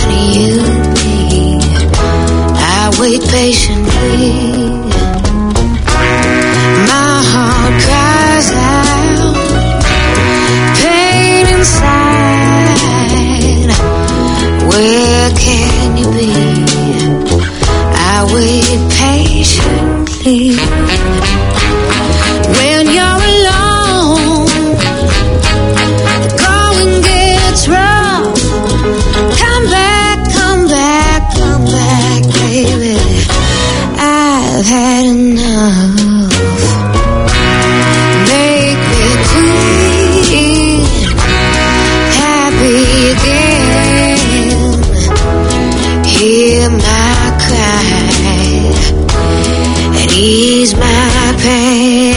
you be. I wait patiently. My heart cries out, pain inside. Where can you be? I wait patiently. When you're alone, the going gets rough. Come back, come back, come back, baby. I've had enough. Make me queen, happy again. Hear my cry and ease my pain.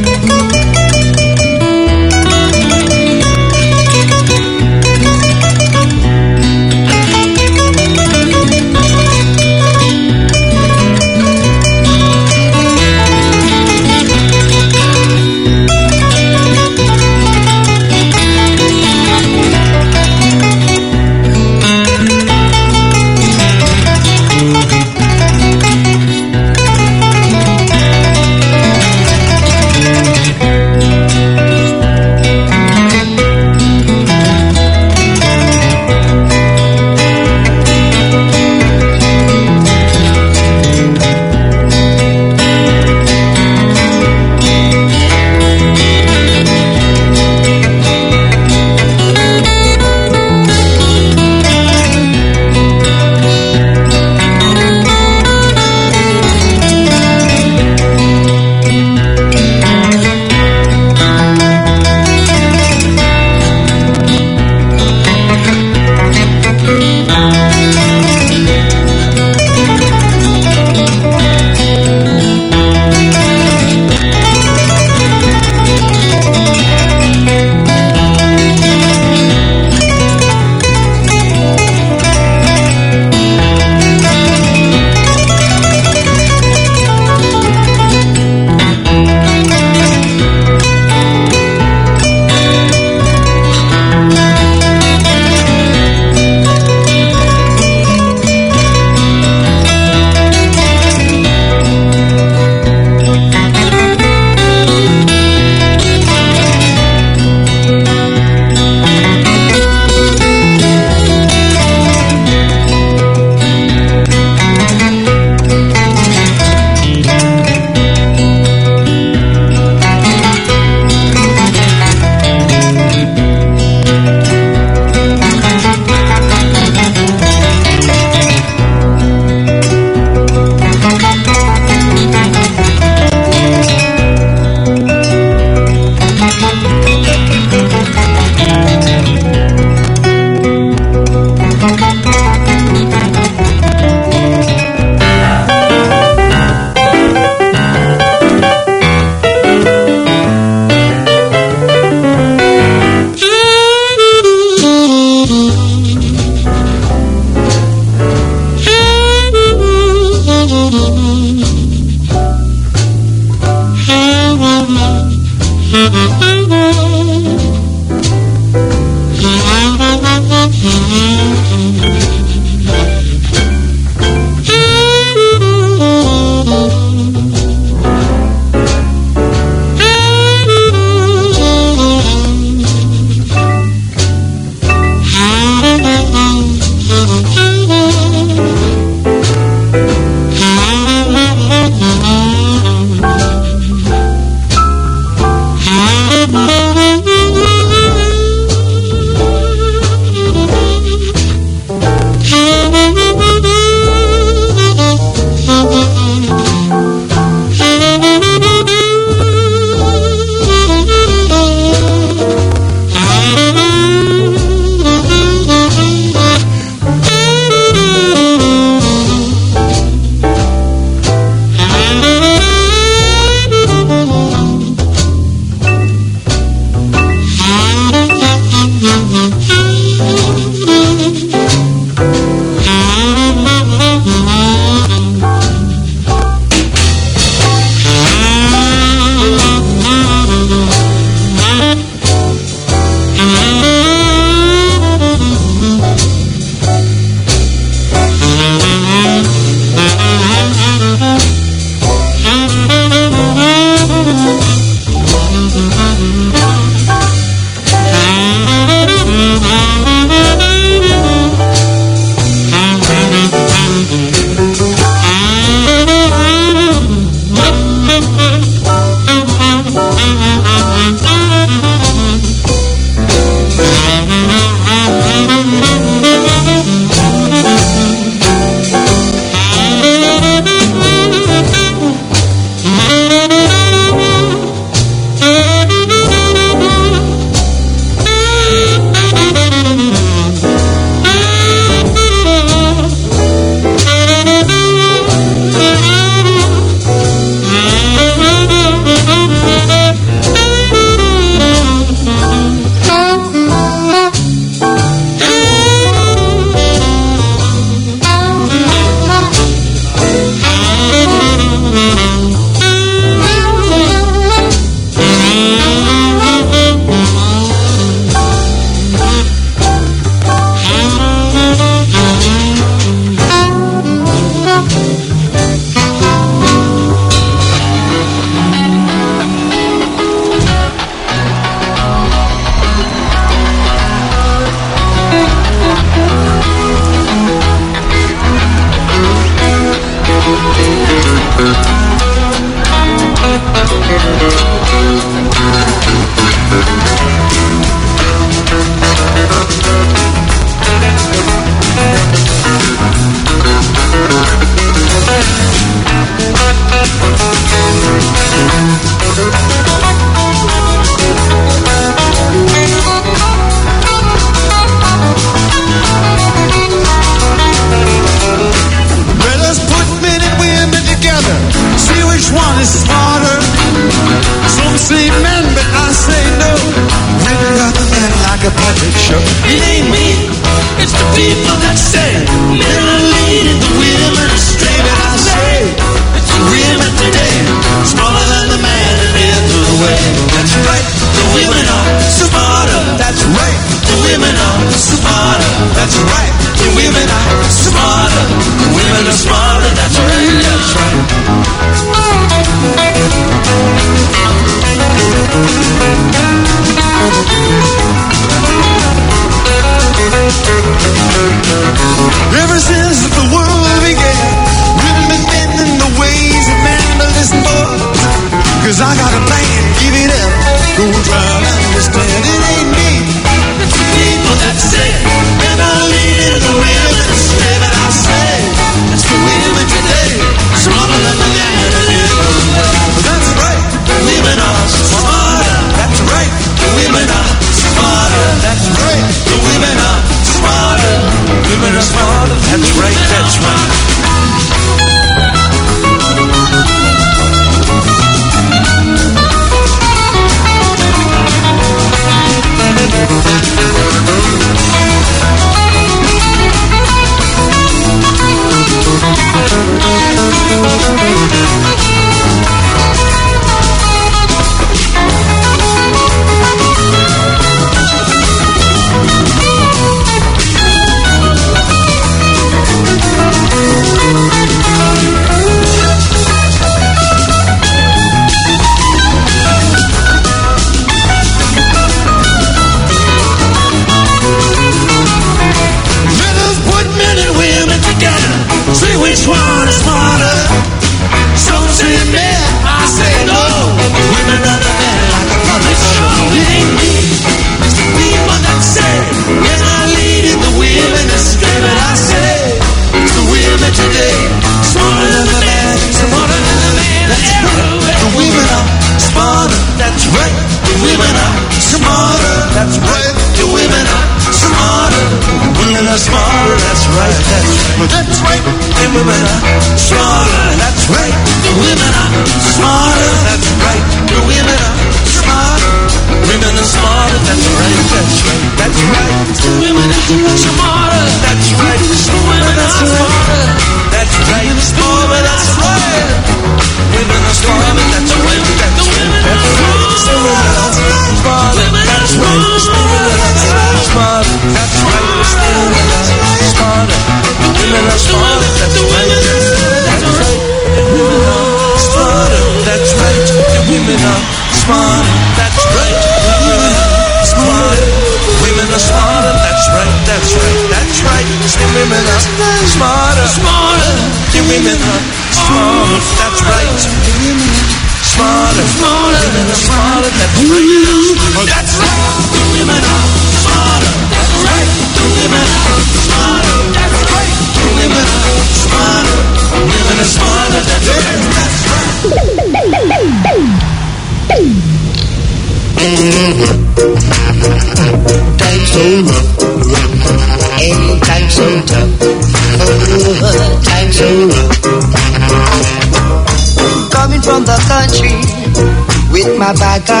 My bag of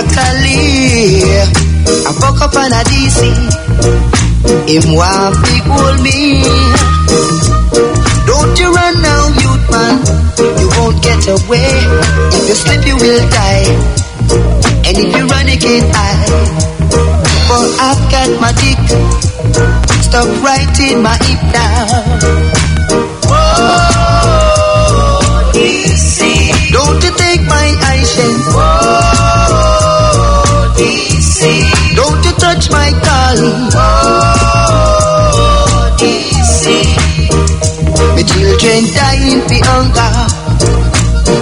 clear. I woke up on a DC. Him want big hold me. Don't you run now, youth man. You won't get away. If you slip, you will die. And if you run, you can't hide. For I've got my dick stuck right in my hip now. Whoa, DC. Don't you take my eyeshade. Whoa. Don't you touch my darling. Oh, DC. My children dying for hunger.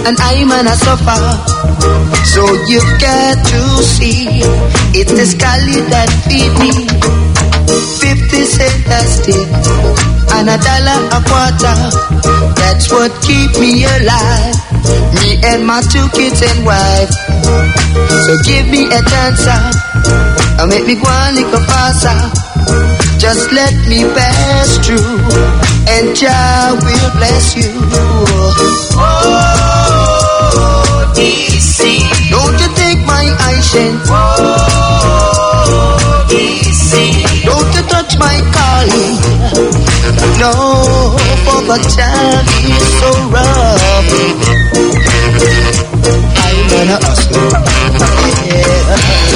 and I'm gonna suffer. So you've got to see, it's the Scally that feed me. 50 cents a stick and $1 a quarter. That's what keep me alive. Me and my 2 kids and wife. So give me a chance and make me go a little faster. Just let me pass through, and Jah will bless you. Oh, DC, don't you take my eyeshine. Oh, DC, don't you touch my calling. No, for Jah is so rough. I'm gonna hustle. Yeah.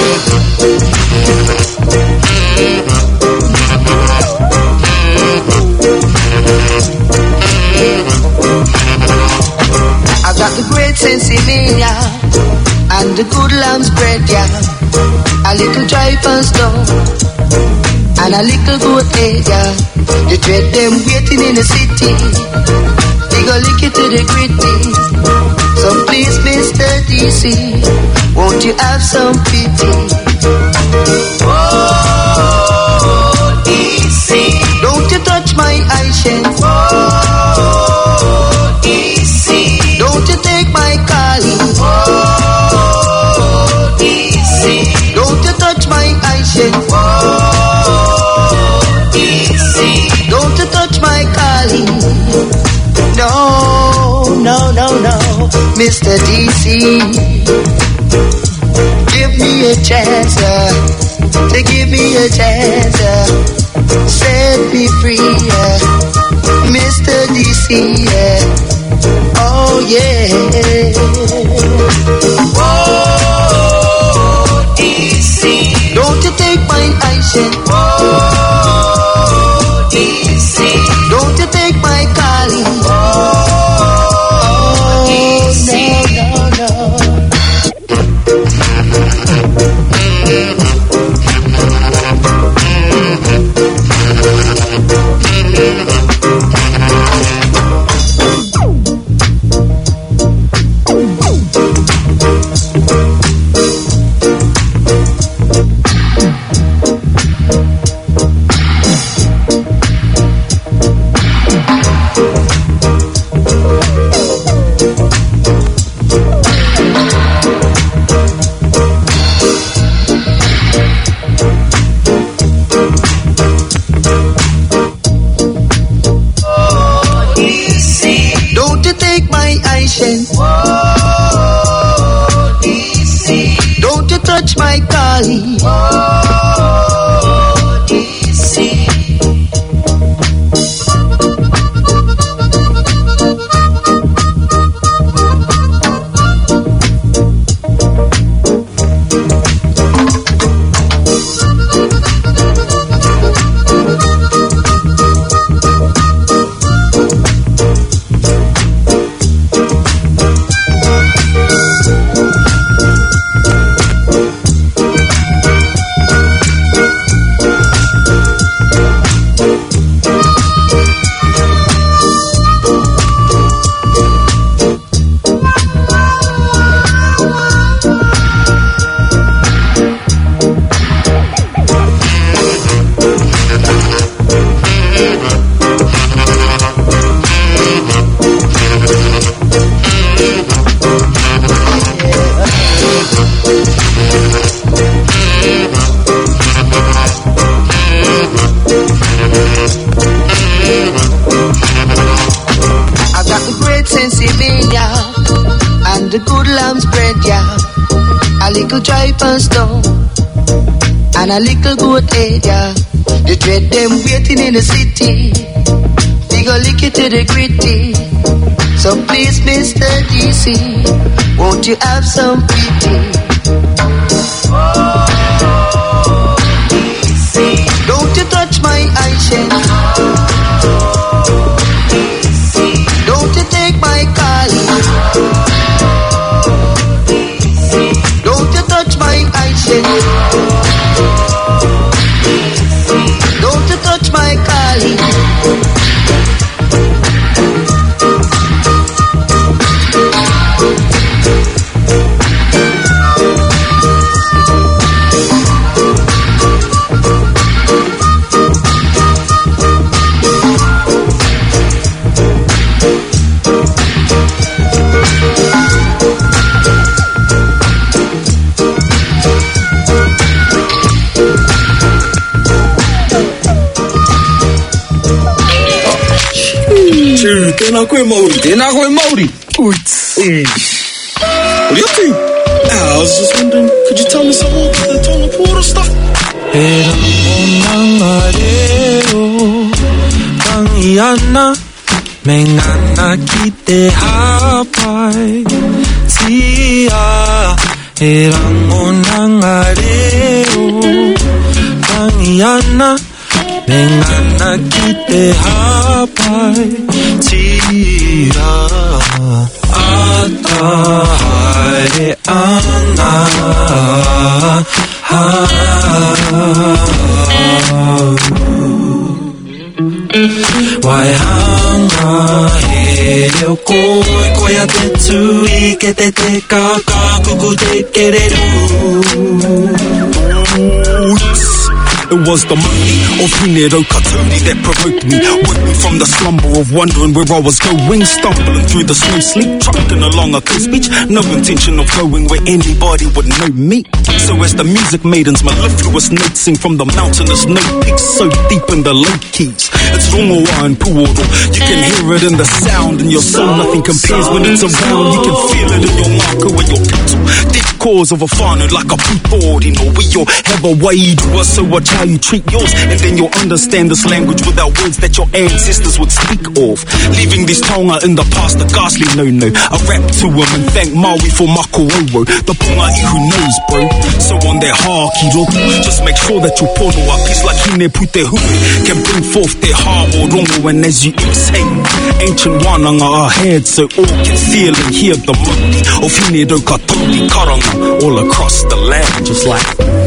I got the great sensimania and the good lamb's bread, yeah. A little dry and stone and a little goat egg, yeah. You trade them waiting in the city. They go lick it to the gritty. So please, Mr. DC, won't you have some pity? Oh, DC, don't you touch my eyeshine. Oh, DC, don't you take my calling. Oh, DC, don't you touch my eyeshine. Oh, DC, don't you touch my calling. No, no, no, no, Mr. DC, give me a chance, to give me a chance, set me free, Mr. DC, oh yeah. Oh, DC, don't you take my eyeshine. Oh, DC, don't you take my calling. Oh, DC, no, no, touch my calling. Oh, DC. The good lamb's bread, yeah. A little dry and stone and a little goat egg, yeah. You dread them waiting in the city. They go lick it to the gritty. So please, Mr. DC, won't you have some pity? Oh, DC, don't you touch my eyeshine. Oh, DC, don't you take my calling. Don't you touch my eyeshine. Don't you touch my calling. Tēnā koe Māori. Tēnā koe Māori. What are you up to? I was just wondering, could you tell me some more about the Tonga Pōra stuff? E rango nanga reo, tangi ana, me ngana ki te hapai. Tia, e rango nanga reo, tangi ana, me ngana ki te hapai. Tia, ata haere anga, Waihanga he reo koe a te tui ke te kaka kuku te kereru. It was the money of Hinero Katuri that provoked me, woke me from the slumber of wondering where I was going, stumbling through the snow sleep, trucking along a coast beach, no intention of going where anybody would know me. So as the music maidens mellifluous notes sing from the mountainous note peaks so deep in the low keys, it's Rongoa and Puoro. You can hear it in the sound in your soul, nothing compares when it's around. You can feel it in your marker or your pencil. Deep cause of a whānau like a putori, no, we all have a way to us, so watch how you treat yours, and then you'll understand this language without words that your ancestors would speak of. Leaving this Tonga in the past, a ghastly no-no. I rap to him and thank Maui for Makooro, the pungai who knows, bro. So on their haki roku, just make sure that your pono a piece like Hine Putehu can bring forth their ha o rongo, and as you exhale, ancient wananga are ahead, so all can feel and hear the mukti of Hine Katori Karanga all across the land, just like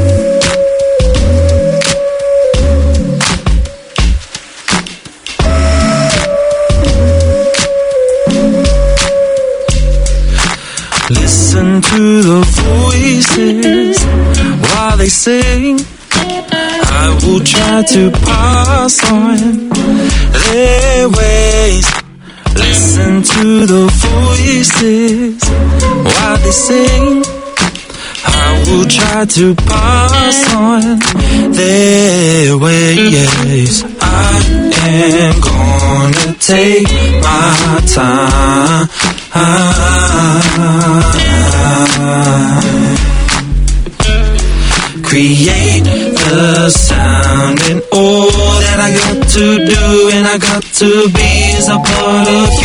Listen to the voices while they sing. I will try to pass on their ways. Listen to the voices while they sing. I will try to pass on their ways. I am gonna take my time. Create the sound, and all that I got to do and I got to be is a part of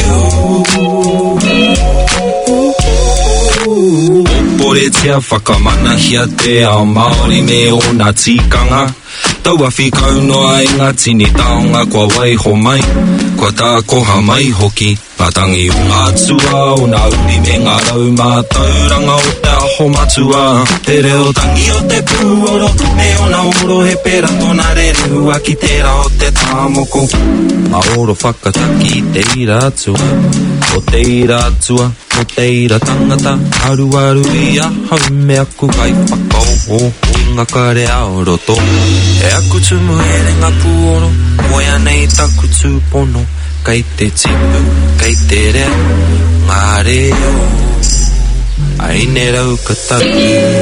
you. Opore tia whakamanahia te ao Māori me o nā tikanga. Taua whikau noa i ngā tini taonga kua waiho mai, kua tā koha mai hoki. Patangi o atua o nā uri me ngā rau mātauranga o te aho matua. Te reo tangi o te pūoro, me o nā oro he pera tōna rerua ki te ra o te tāmoko. A oro whakataki te ira atua, o te ira atua, o te ira tangata. Aru aru I ahau me aku kai whakau o ngā kare aoroto. E aku tumu ere ngā pūoro, moia nei taku tūpono. Kai te tipu, kai te reo, ngā reo, aine rau kataku.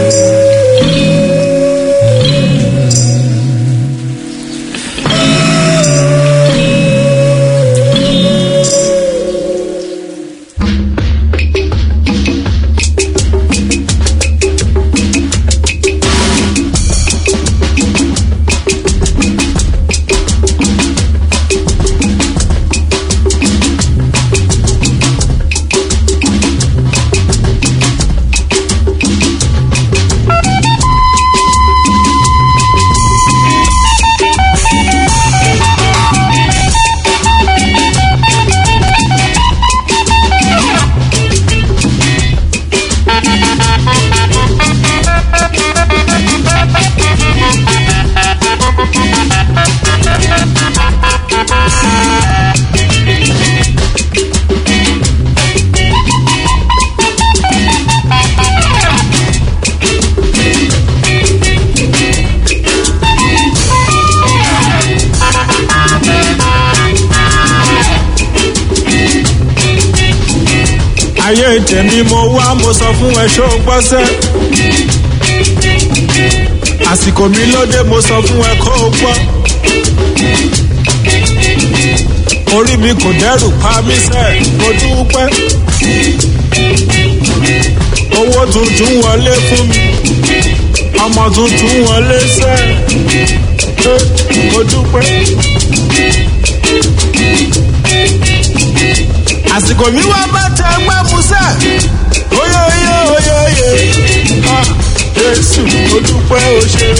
Ayé tèmi mo wá mo sọ fún ẹ ṣó gbọ́sẹ̀. Àsìkò mi lóde mo sọ fún ẹ kó o gbọ́. orí mi kò dẹ́rù pa mí sẹ́ mo dúpẹ́. Owó tuntun wọlé fún mi ọmọ tuntun wọlé sẹ́ mo dúpẹ́. Àsìkò mi wá bá tẹ ẹgbẹ́ musẹ́ oyè Jésù mo dúpẹ́ o ṣeun.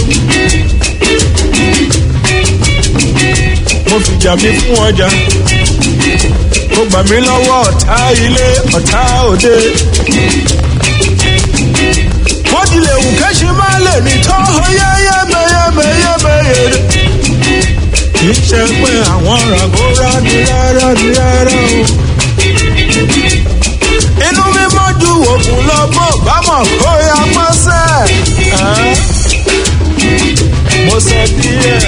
Mo fìjà mi fún ọjà mo gbà mí lọ́wọ́ ọ̀tá ilé ọ̀tá òde. Mo dilẹ̀ wù kẹ́sì máa lè ní tó yẹ́yẹ́mẹ́yẹ́mẹ́yẹ́mẹ́yẹ́. Kì í ṣe pé àwọn ràgórà ní rárá o. Inú mi mọ́ ju òkun lọ bó bá mọ̀ kó ya pọ́sẹ̀. Mo sọ díẹ̀.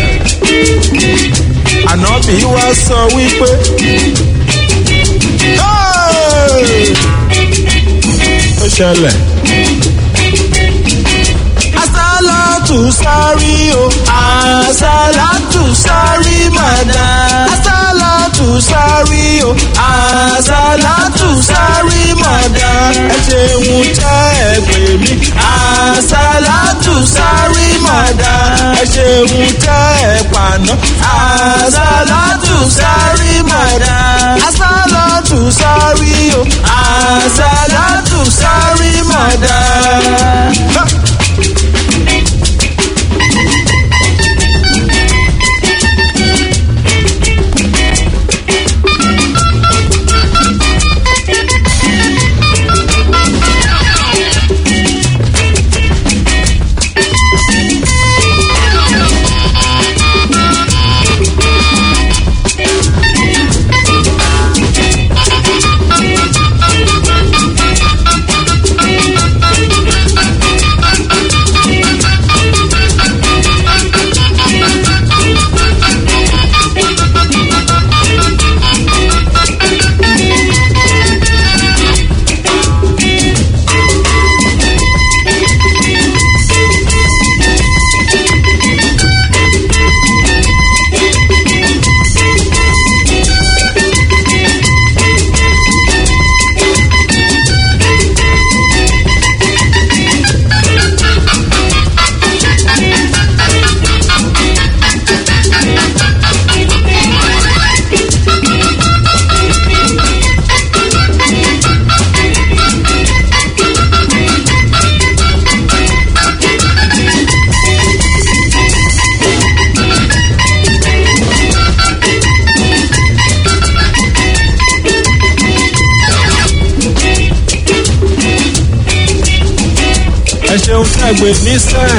Ànábì wá sọ wípé. Ó ṣẹlẹ̀. Asálàtù sárí o. Asálàtù sárí màdá. Asálàtù sárí o. Asálàtù sárí màdá. Ẹ ṣeun tẹ́ ẹ pè mí. Asálàtù sárí màdá. Ẹ ṣeun tẹ́ ẹ pàná. Asálàtù sárí màdá. Asálàtù sárí o. Asálàtù sárí màdá. Ẹ ṣeun tẹ́gbẹ̀ ní sẹ́.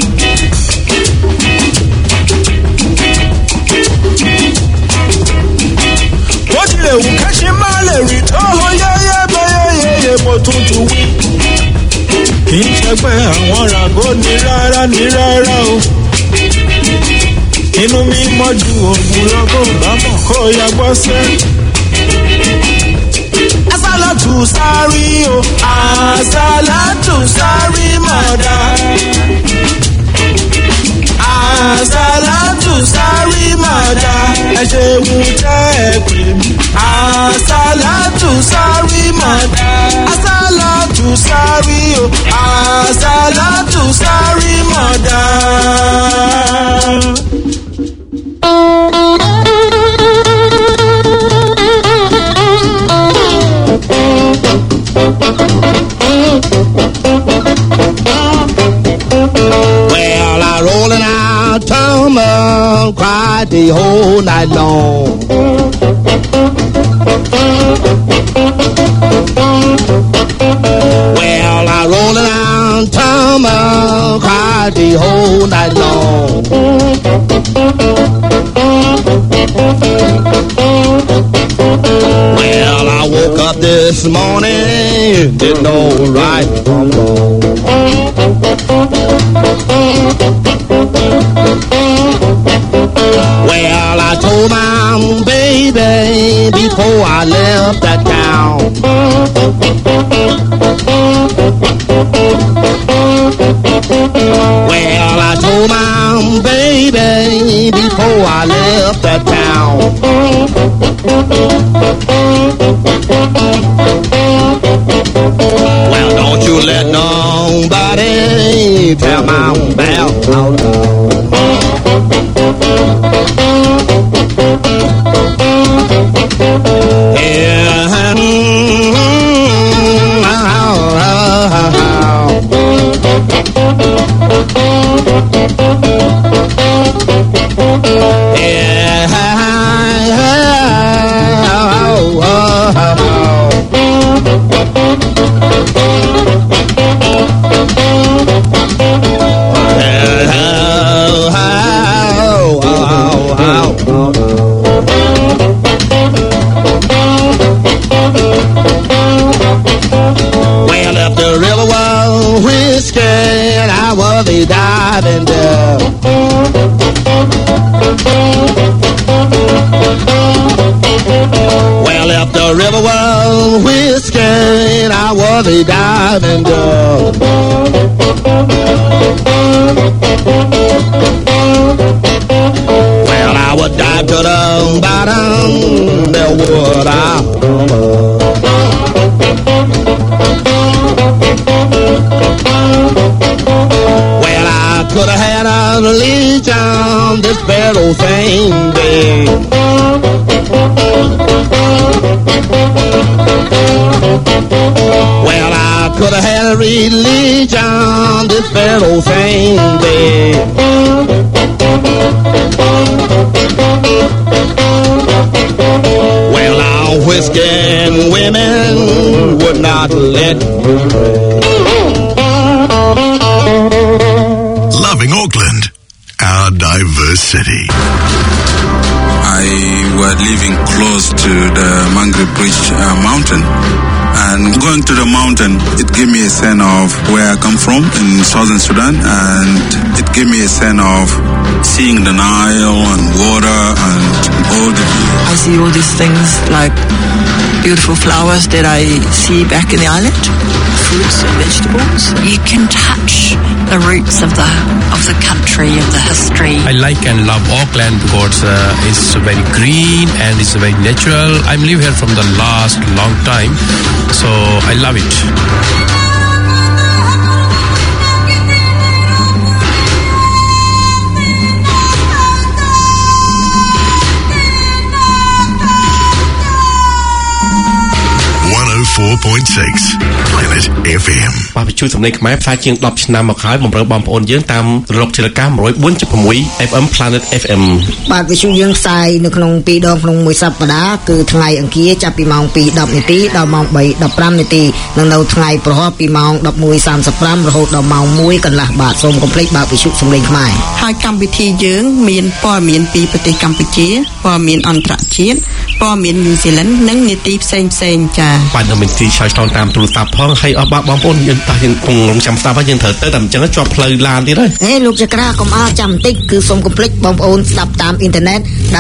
Bó tilẹ̀ wù kẹ́sì máa lè rí tó yẹ́yẹ́ mo tún ti wí. Kì í ṣẹgbẹ́ àwọn ràgó ní rárá o. Inú mi mọ́ ju òògùn lọ́gọ́ bámọ̀ kó ya gbọ́ sẹ́. Asálàtù sárí o. Asálàtù sárí màdá. Asálàtù sárí màdá. Ẹ ṣeun tẹ́ ẹ pè mí. Asálàtù sárí màdá. Asálàtù sárí o. Asálàtù sárí màdá. Well, I rolling out town, cried the whole night long. Well, I rolling out town, cried the whole night long. Well, I woke up this morning, didn't know right from wrong. Well, I told my baby before I left that town. Well, I told my baby before I left that town. was a diving bell. Well, I would dive to the bottom, there would I. Well, I could have had a leech on this bad old thing, babe. Well, I could have had a release on this bad old thing, babe. Well, now whiskey and women would not let me. Loving Auckland, our diverse city. I was living close to the Mangri Bridge mountain, and going to the mountain, it gave me a sense of where I come from in southern Sudan, and it gave me a sense of seeing the Nile and water and all the... I see all these things like beautiful flowers that I see back in the island, fruits and vegetables. You can touch the roots of the country, of the history. I like and love Auckland because it's very green and it's very natural. I'm living here from the last long time, so I love it. 104.6 Planet FM បាទវិទ្យុសំឡេងខ្មែរផ្សាយជាង10ឆ្នាំមកហើយបំរើបងប្អូនយើងតាមរលកធាតុអាកាស 104.6 FM Planet FM បាទវិទ្យុយើងផ្សាយនៅក្នុង2ដងក្នុងមួយសប្តាហ៍គឺថ្ងៃអង្គារចាប់ពីម៉ោង 2:10 នាទីដល់ម៉ោង 3:15 នាទីនិងនៅថ្ងៃប្រហ័សពីម៉ោង 11:35 រហូតដល់ម៉ោង 1 កន្លះបាទសូមកុំភ្លេចបាទវិទ្យុសំឡេងខ្មែរហើយកម្មវិធីយើងមានព័ត៌មានពីប្រទេសកម្ពុជាព័ត៌មានអន្តរជាតិព័ត៌មានញូហ្សេឡង់និងនីតិផ្សេងៗចា៎បាទនៅមានទីឆ្លើយឆ្លងតាមទូរស័ព្ទផងហើយអស់បងប្អូនយើងតោះយើងគង់រងចាំស្ដាប់ហើយយើងត្រូវទៅតែអញ្ចឹងជាប់ផ្លូវឡានទៀតហើយលោកចក្រាកុំអស់ចាំបន្តិចគឺសូមកុំភ្លេចបងប្អូនស្ដាប់តាមអ៊ីនធឺណិត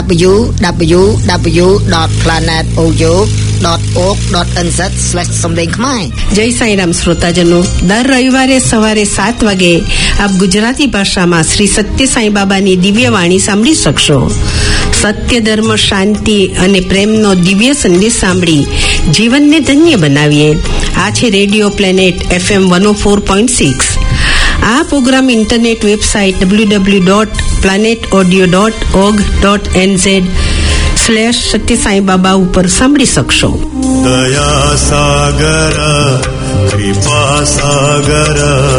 www.planetaudio.org.nz/ សំឡេងខ្មែរ जय साईं राम श्रोताजनों दर रविवारे सवारे 7 વાગે આપ ગુજરાતી ભાષામાં શ્રી સત્ય સાઈ બાબાની દિવ્ય વાણી સાંભળી શકશો સત્ય ધર્મ શાંતિ અને પ્રેમનો દિવ્ય સંદેશ સાંભળી જીવનને ધન્ય બનાવીએ આ છે રેડિયો પ્લેનેટ FM 104.6 આ પ્રોગ્રામ ઇન્ટરનેટ વેબસાઇટ www.planetaudio.org.nz/સત્ય સાઈ બાબા ઉપર સાંભળી શકશો દયા સાગર કૃપા સાગર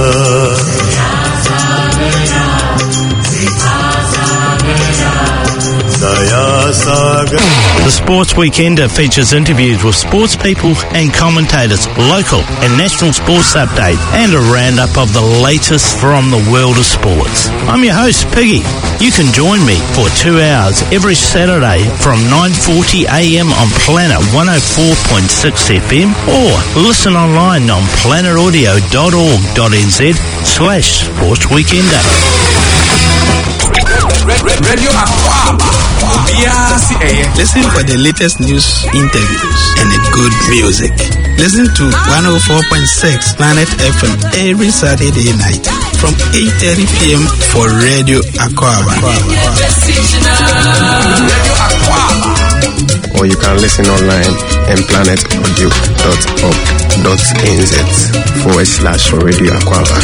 The Sports Weekender features interviews with sports people and commentators, local and national sports update, and a roundup of the latest from the world of sports. I'm your host, Piggy. You can join me for 2 hours every Saturday from 9:40am on Planet 104.6 FM or listen online on planetaudio.org.nz/Sports Weekender. Radio Aquaba. Listen for the latest news, interviews, and good music. Listen to 104.6 Planet FM every Saturday night from 8:30 p.m. for Radio Aquaba. Or you can listen online at planetaudio.org.nz/Radio Aquaba.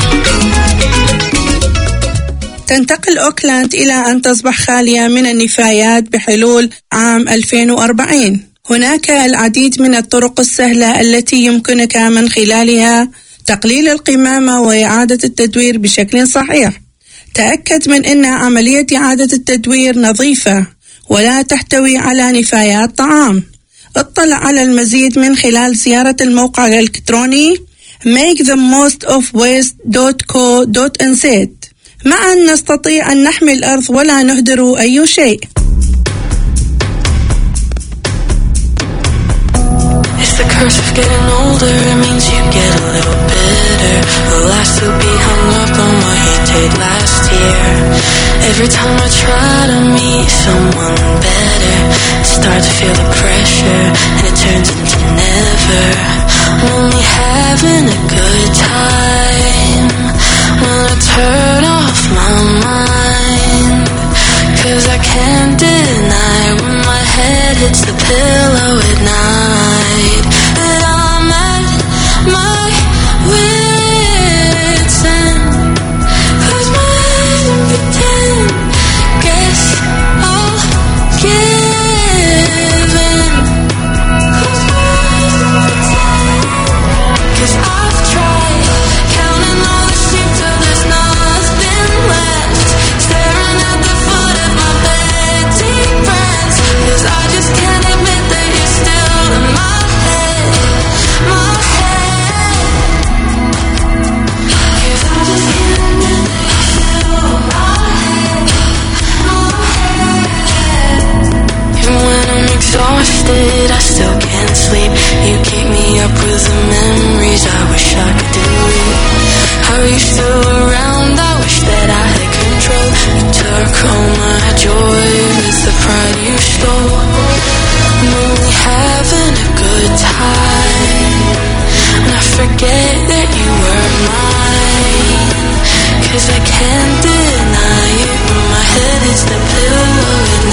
تنتقل أوكلاند إلى أن تصبح خالية من النفايات بحلول عام 2040. هناك العديد من الطرق السهلة التي يمكنك من خلالها تقليل القمامة وإعادة التدوير بشكل صحيح. تأكد من أن عملية إعادة التدوير نظيفة ولا تحتوي على نفايات طعام. اطلع على المزيد من خلال زيارة الموقع الإلكتروني makethemostoFwaste.co.nz. معا نستطيع أن نحمي الأرض ولا نهدر أي شيء. It's the curse of getting older, it means you get a little bitter. The last to be hung up on what he did last year. Every time I try to meet someone better, I start to feel the pressure and it turns into never. I'm only half having a good time when I turn off my mind. 'Cause I can't deny when my head hits the pillow at night that I'm at my wit's end. 'Cause my head and pretend, guess I'll give in. 'Cause I've tried counting all the sheep till there's nothing left, staring at the foot of my bed, deep breaths. 'Cause I just can't admit that you're still in my head, my head. 'Cause I just can't admit that you're still in my head, my head. And when I'm exhausted, I still can't sleep. You keep me up with the memories I wish I could delete. Are you still around? I wish that I had control. You took all my joy with the pride you stole. I'm only having a good time, and I forget that you were mine. 'Cause I can't deny it when my head hits the pillow at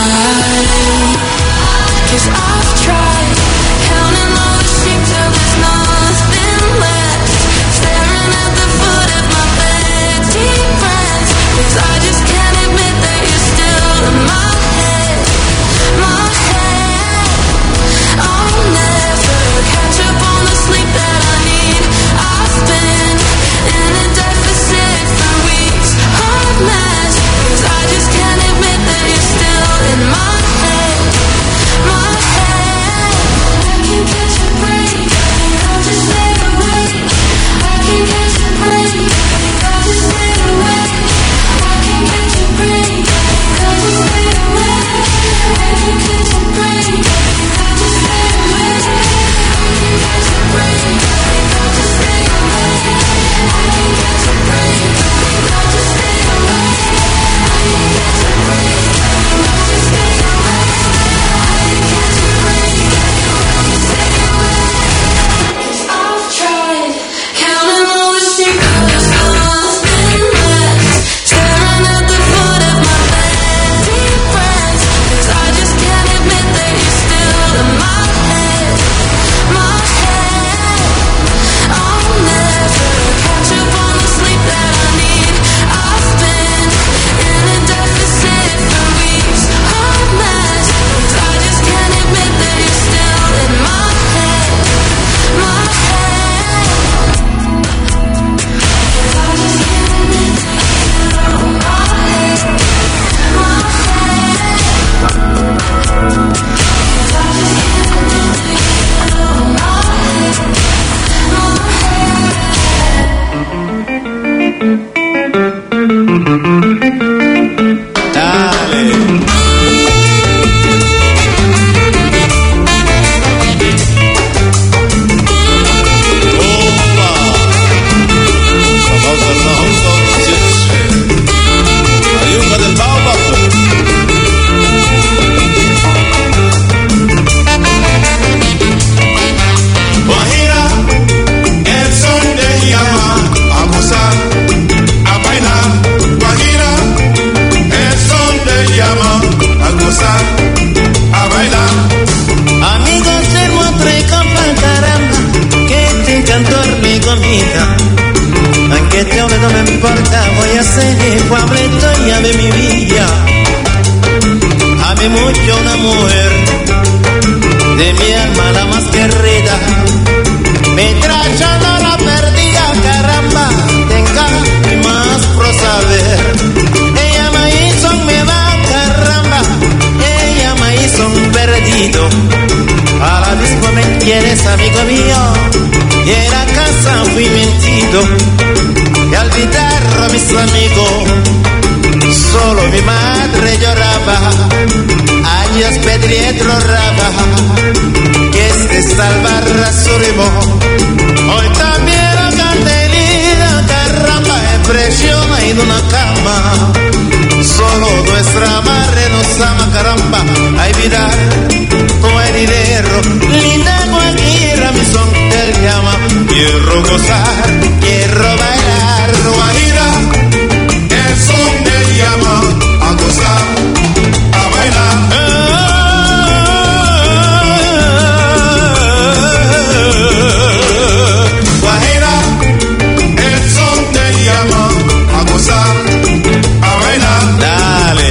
night. 'Cause I've tried counting all the sheep till there's nothing left, staring at the foot of my bed, deep breaths. 'Cause I just can't admit that you're still in my head, my head. I'll never catch up on the sleep that I need. I've been in a deficit for weeks, hot mess. 'Cause I just can't admit that you're still in my head, my head. I can catch a break, I'll just stay awake. I can catch a break, I'll just stay awake. I can catch a break, I'll just stay awake. I can catch a break, I'll just stay awake. I can catch a break, I'll just stay awake. I can catch a break, I'll just stay awake. I can catch a break, I'll just stay awake. I can catch a break, I'll just stay awake. 'Cause I've tried counting all the sheep till there's nothing left, staring at the foot of my bed, deep breaths. 'Cause I just can't admit that you're still in my head, my head. I'll never catch up on the sleep that I need. I've been in a deficit for weeks, hot mess. 'Cause I just can't admit that you're still in my head, my head. 'Cause I just can't admit that you're still in my head, my head. 'Cause I just can't admit that you're still in my head, Guajira, el son te llama a gozar, a bailar. Guajira, el son te llama a gozar, a bailar. Amigos del Montre Campa, caramba, que te encantó mi comida. Aunque te hable no me importa, voy a ser el pueblito y ame mi vida. Ame mucho una mujer, de mi alma la más querida. Me trayendo la perdida, caramba, tenga más pro saber. Ella me hizo me va, caramba, ella me hizo un perdido. A la disco me quieres, amigo mío, y en la casa fui mentido. Y al olvidar a mis amigos, solo mi madre lloraba. Años pedrietro raba, que es de salvar a su ritmo. Hoy también la candelita, caramba, impresiona en una cama. Solo nuestra madre nos ama, caramba, ay vida, tu heredero, linda Guajira, mi son te llama. quiero gozar, quiero bailar. Guajira, el son me llama a gozar, a bailar. Guajira, el son me llama a gozar, a bailar. Dale.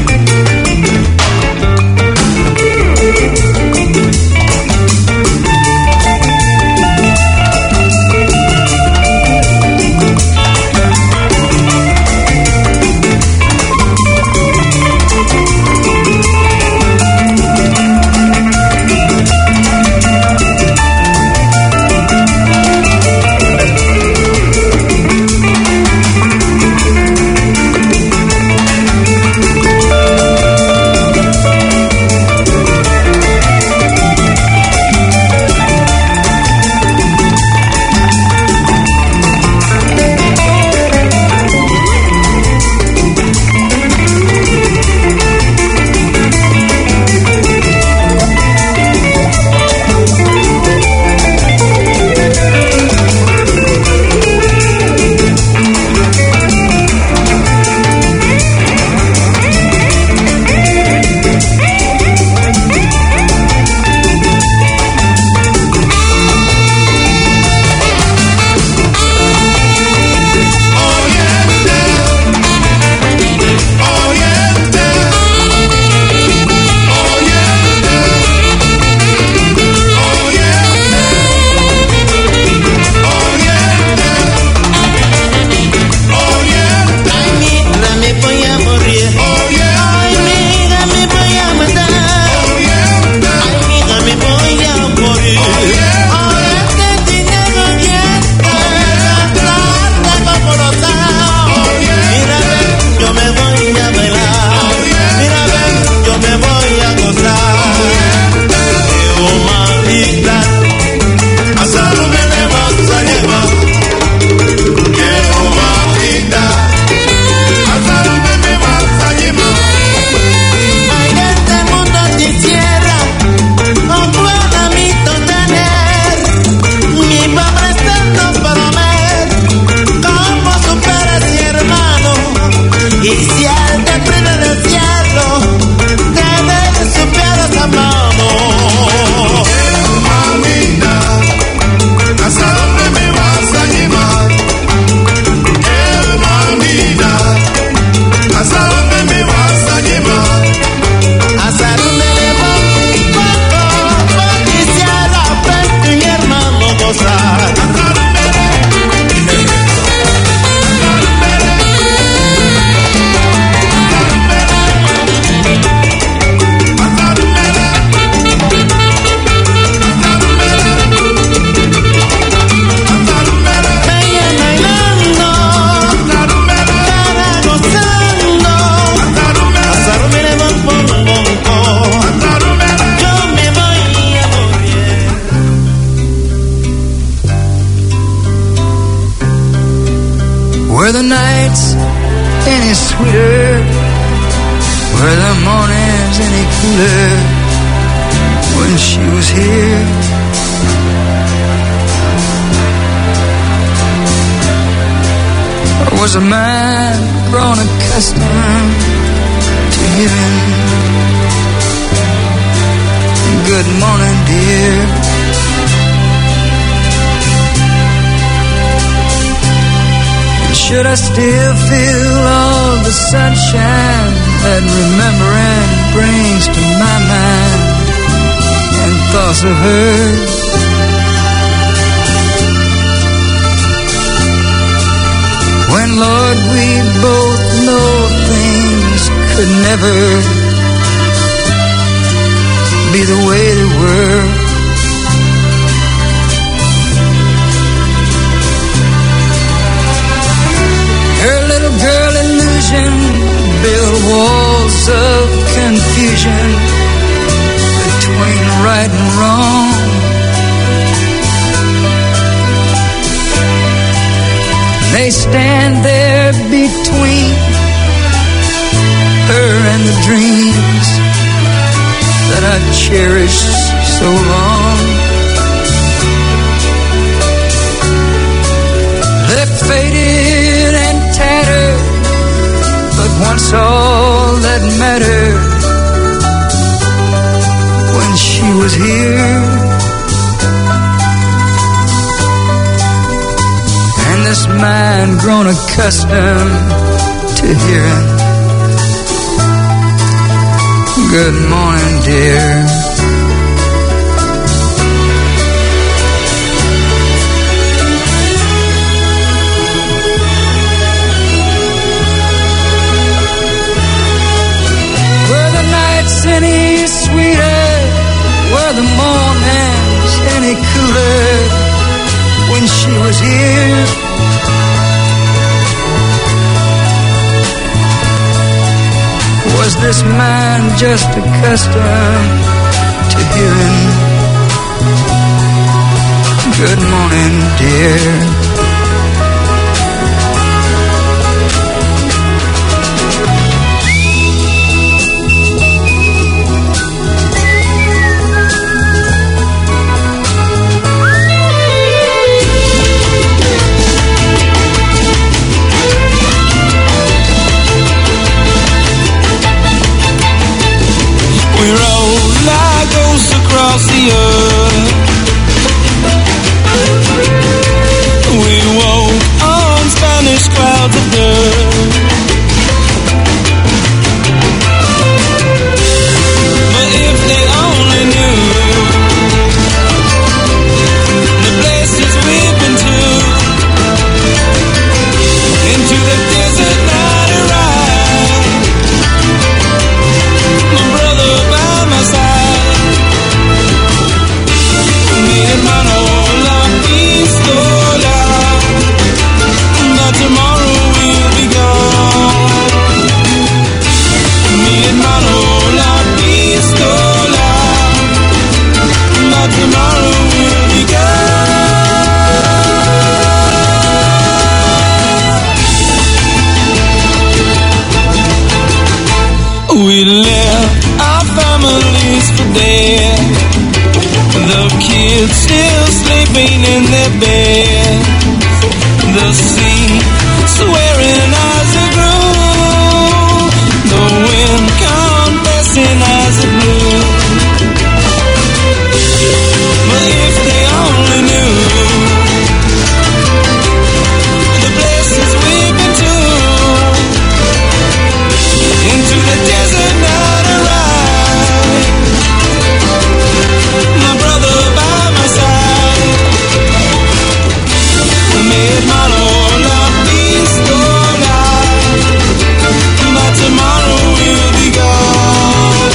Were the nights any sweeter? Were the mornings any cooler when she was here? Or was a man grown accustomed to hearing good morning, dear? Should I still feel all the sunshine that remembering brings to my mind and thoughts of her? When, Lord, we both know things could never be the way they were. Girl illusion build walls of confusion between right and wrong. They stand there between her and the dreams that I've cherished so long. That's all that mattered when she was here. And this man grown accustomed to hearing, good morning, dear. Any sweeter, were the mornings any cooler when she was here? Was this man just accustomed to hearing, good morning, dear? Across the earth, we woke on Spanish clouds of dirt. But if they only knew the places we've been to, into the desert night I ride, my brother by my side. Mi hermano, la pistola, but tomorrow we'll be gone. Mi hermano, la pistola, but tomorrow we'll be gone. We left our families for dead, the kids still sleeping in their bed, the sea swearing as it grew, the wind confessing as it blew. But if they only knew the places we've been to, into the desert night I ride, my brother by my side. Mi hermano, la pistola, but tomorrow we'll be gone.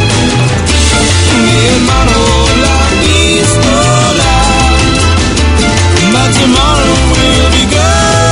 Mi hermano, la pistola, but tomorrow we'll be gone.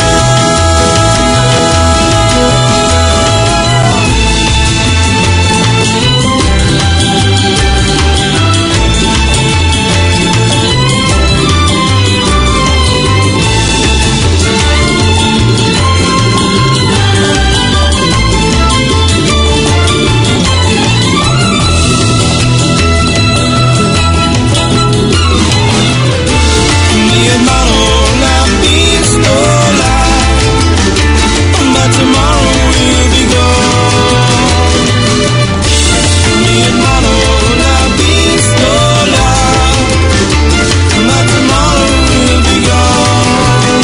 Mi hermano, la pistola, but tomorrow we'll be gone. Mi hermano, la pistola, but tomorrow we'll be gone.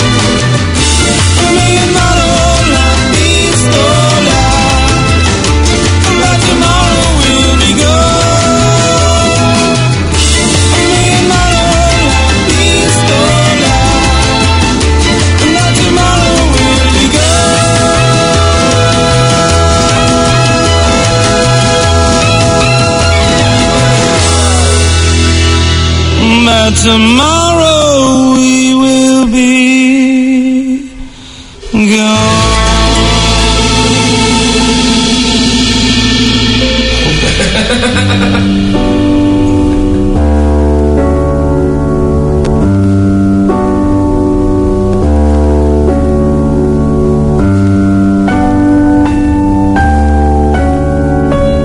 Mi hermano, la pistola, but tomorrow we'll be gone. Mi hermano, la pistola, but tomorrow we'll be gone. But tomorrow we will be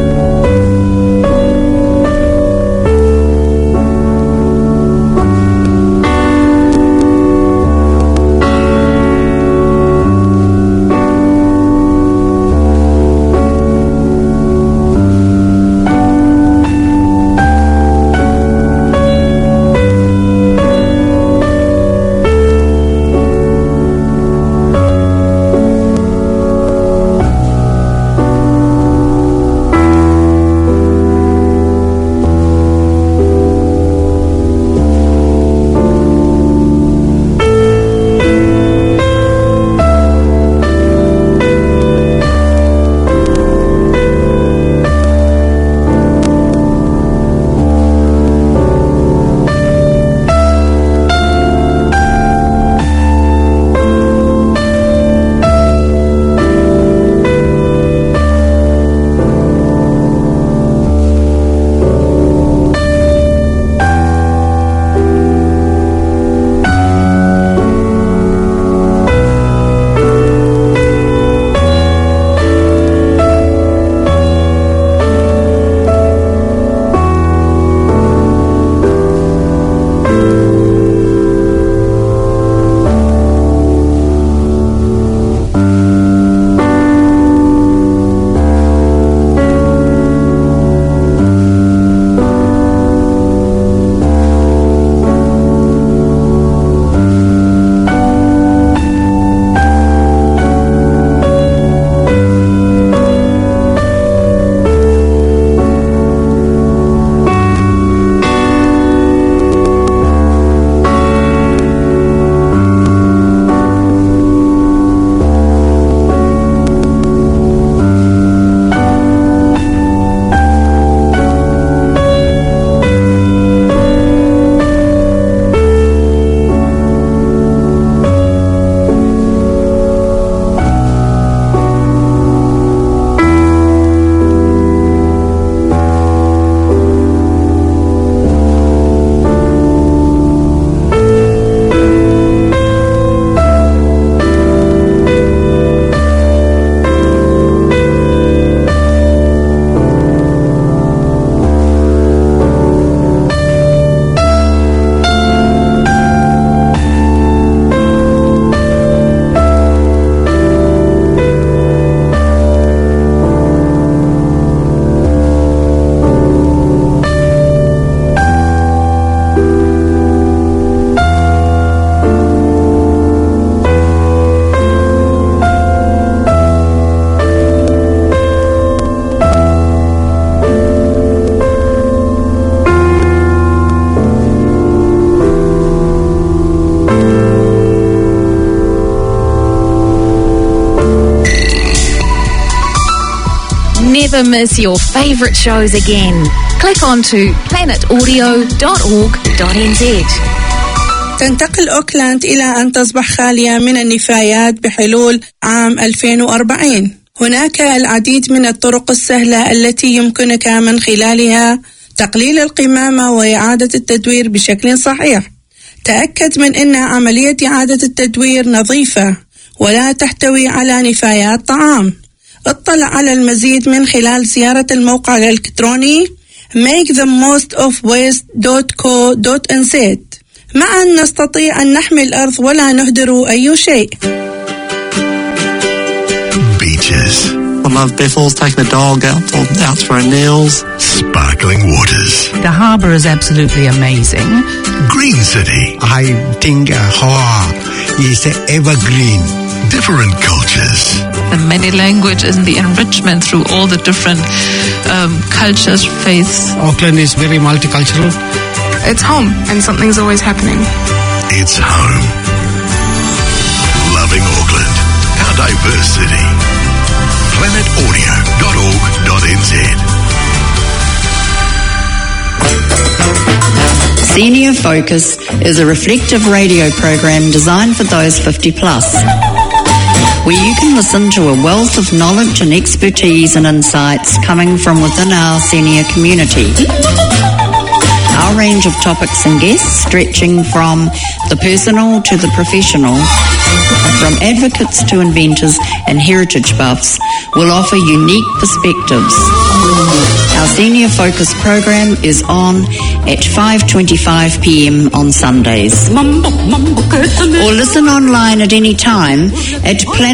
gone. Never miss your favourite shows again. Click on to planetaudio.org.nz. تنتقل أوكلاند إلى أن تصبح خالية من النفايات بحلول عام 2040. هناك العديد من الطرق السهلة التي يمكنك من خلالها تقليل القمامة وإعادة التدوير بشكل صحيح. تأكد من أن عملية إعادة التدوير نظيفة ولا تحتوي على نفايات طعام. اطلع على المزيد من خلال زيارة الموقع الإلكتروني makethemostoFwaste.co.nz. معا نستطيع أن نحمي الأرض ولا نهدر أي شيء. Beaches. I love Bethel, taking the dog out for her nails. Sparkling waters. The harbour is absolutely amazing. Green City. I think Hawaii is evergreen. Different cultures. The many languages and the enrichment through all the different cultures, faiths. Auckland is very multicultural. It's home and something's always happening. It's home. Loving Auckland, our diverse city. planetaudio.org.nz. Senior Focus is a reflective radio program designed for those 50 plus, where you can listen to a wealth of knowledge and expertise and insights coming from within our senior community. Our range of topics and guests, stretching from the personal to the professional, from advocates to inventors and heritage buffs, will offer unique perspectives. Our Senior Focus program is on at 5:25 p.m. on Sundays. Or listen online at any time at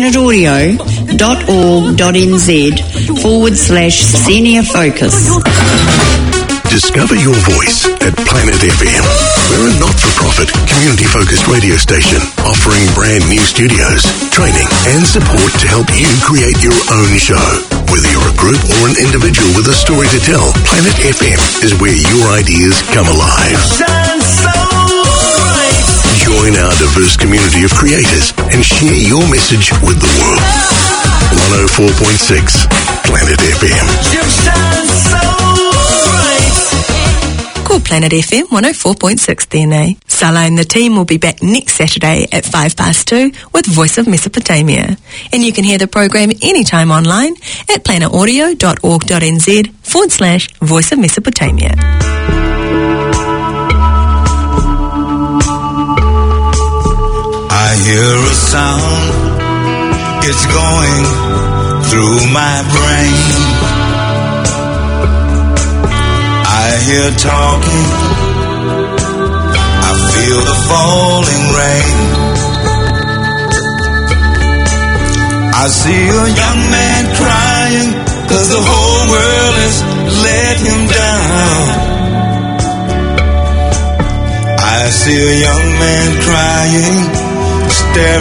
planetaudio.org.nz/Senior Focus. Discover your voice at Planet FM. We're a not-for-profit, community-focused radio station offering brand new studios, training and support to help you create your own show. Whether you're a group or an individual with a story to tell, Planet FM is where your ideas come alive. Join our diverse community of creators and share your message with the world. 104.6 Planet FM. Call Planet FM 104.6 DNA. Salah and the team will be back next Saturday at 2:05 with Voice of Mesopotamia. And you can hear the program anytime online at planetaudio.org.nz/Voice of Mesopotamia. I hear a sound, it's going through my brain. I hear talking, I feel the falling rain. I see a young man crying, 'cause the whole world has let him down. I see a young man crying, staring